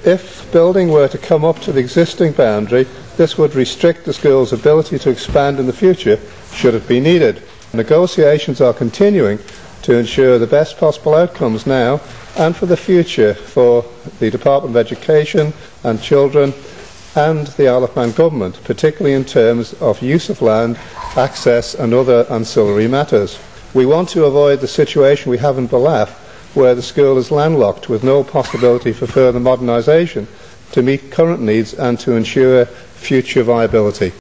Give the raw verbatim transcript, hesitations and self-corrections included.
If building were to come up to the existing boundary, this would restrict the school's ability to expand in the future should it be needed. Negotiations are continuing to ensure the best possible outcomes now and for the future for the Department of Education and children and the Isle of Man Government, particularly in terms of use of land, access and other ancillary matters. We want to avoid the situation we have in Ballaugh, where the school is landlocked with no possibility for further modernisation to meet current needs and to ensure future viability.